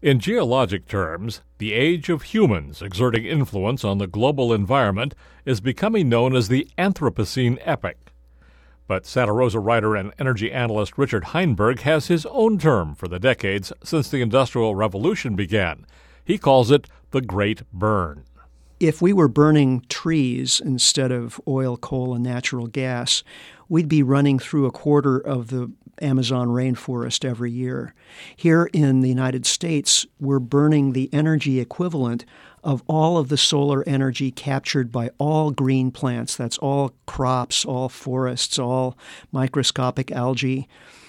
In geologic terms, the age of humans exerting influence on the global environment is becoming known as the Anthropocene epoch. But Santa Rosa writer and energy analyst Richard Heinberg has his own term for the decades since the Industrial Revolution began. He calls it the Great Burn. If we were burning trees instead of oil, coal, and natural gas, we'd be running through a quarter of the Amazon rainforest every year. Here in the United States, we're burning the energy equivalent of all of the solar energy captured by all green plants. That's all crops, all forests, all microscopic algae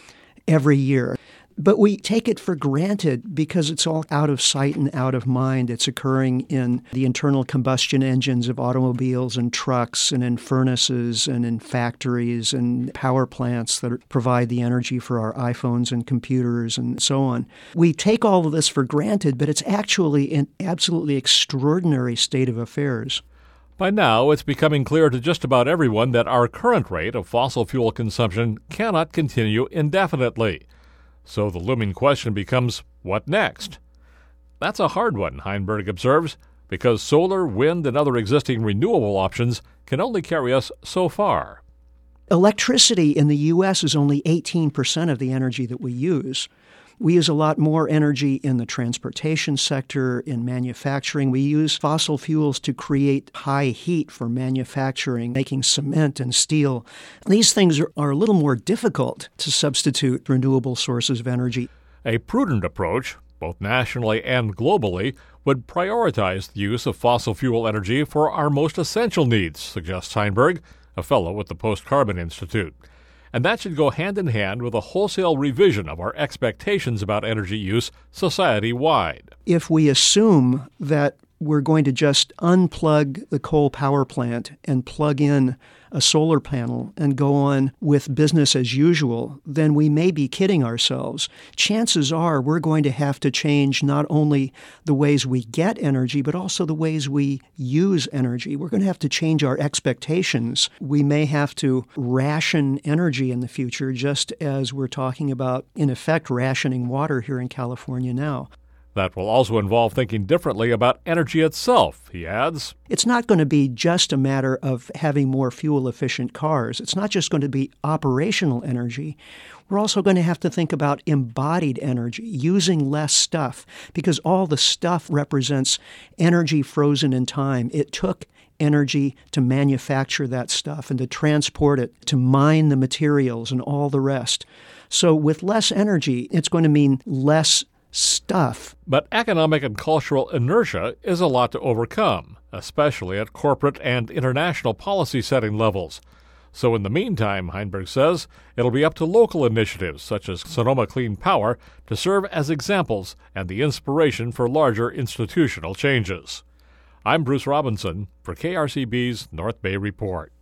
every year. But we take it for granted because it's all out of sight and out of mind. It's occurring in the internal combustion engines of automobiles and trucks and in furnaces and in factories and power plants that provide the energy for our iPhones and computers and so on. We take all of this for granted, but it's actually an absolutely extraordinary state of affairs. By now, it's becoming clear to just about everyone that our current rate of fossil fuel consumption cannot continue indefinitely. So the looming question becomes, what next? That's a hard one, Heinberg observes, because solar, wind, and other existing renewable options can only carry us so far. Electricity in the U.S. is only 18% of the energy that we use. We use a lot more energy in the transportation sector, in manufacturing. We use fossil fuels to create high heat for manufacturing, making cement and steel. These things are a little more difficult to substitute renewable sources of energy. A prudent approach, both nationally and globally, would prioritize the use of fossil fuel energy for our most essential needs, suggests Heinberg, a fellow at the Post-Carbon Institute. And that should go hand in hand with a wholesale revision of our expectations about energy use society-wide. If we assume that we're going to just unplug the coal power plant and plug in a solar panel and go on with business as usual, then we may be kidding ourselves. Chances are we're going to have to change not only the ways we get energy, but also the ways we use energy. We're going to have to change our expectations. We may have to ration energy in the future, just as we're talking about, in effect, rationing water here in California now. That will also involve thinking differently about energy itself, he adds. It's not going to be just a matter of having more fuel-efficient cars. It's not just going to be operational energy. We're also going to have to think about embodied energy, using less stuff, because all the stuff represents energy frozen in time. It took energy to manufacture that stuff and to transport it, to mine the materials and all the rest. So with less energy, it's going to mean less stuff. But economic and cultural inertia is a lot to overcome, especially at corporate and international policy-setting levels. So in the meantime, Heinberg says, it'll be up to local initiatives such as Sonoma Clean Power to serve as examples and the inspiration for larger institutional changes. I'm Bruce Robinson for KRCB's North Bay Report.